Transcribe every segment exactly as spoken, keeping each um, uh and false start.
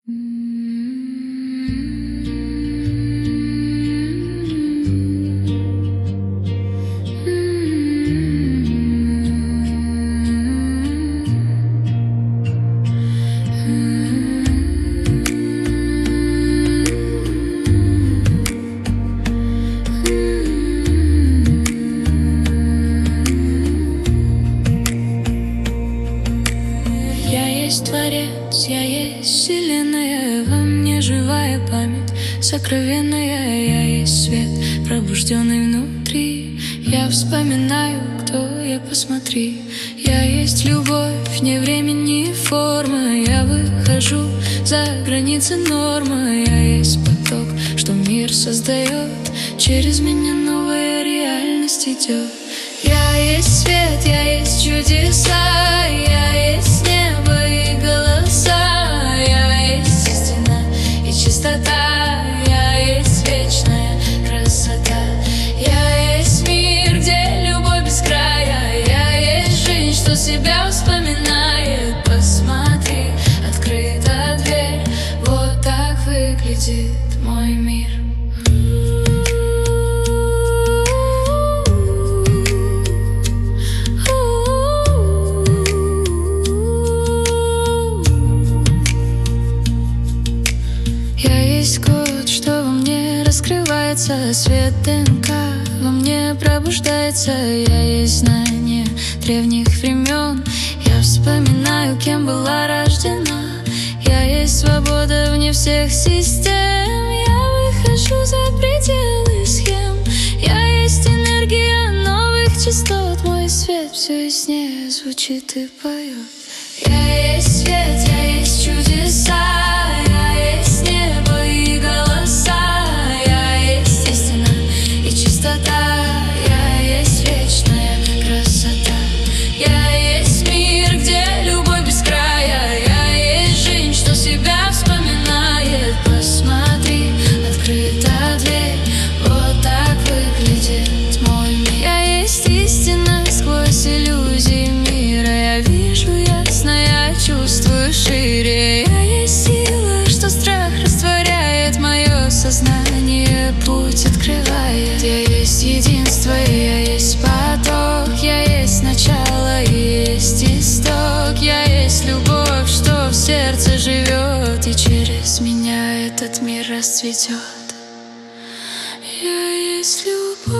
Творец, я есть вселенная, во мне живая память сокровенная. Я есть свет, пробужденный внутри. Я вспоминаю, кто я, посмотри. Я есть любовь, не времени, ни форма. Я выхожу за границы нормы. Я есть поток, что мир создает. Через меня новая реальность идет. Я есть свет, я есть чудеса. Я есть небо и голоса. Я есть истина и чистота. Я есть вечная красота. Я есть мир, где любовь без края. Я есть жизнь, что себя вспоминает. Посмотри, открыта дверь. Вот так выглядит мой мир. Есть код, что во мне раскрывается. Свет ДНК во мне пробуждается. Я есть знание древних времен. Я вспоминаю, кем была рождена. Я есть свобода вне всех систем. Я выхожу за пределы схем. Я есть энергия новых частот. Мой свет все яснее звучит и поет. Я есть свет, я есть чудеса. Сознание путь открывает. Я есть единство, я есть поток. Я есть начало, есть исток. Я есть любовь, что в сердце живет. И через меня этот мир расцветет. Я есть любовь,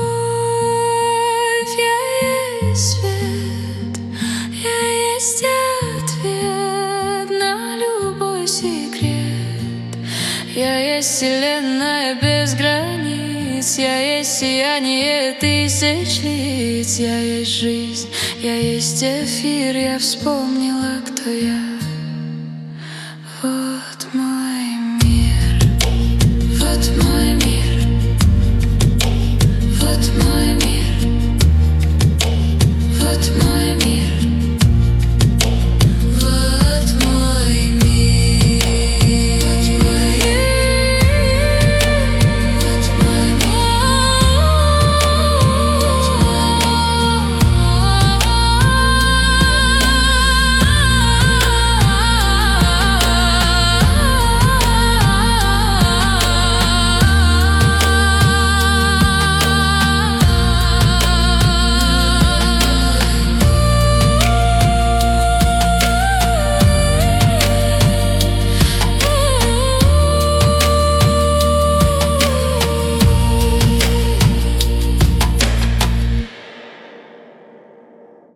я есть свет. Я есть ответ на любой секрет. Я есть вселенная без границ. Я есть сияние тысяч лиц. Я есть жизнь, я есть эфир. Я вспомнила, кто я.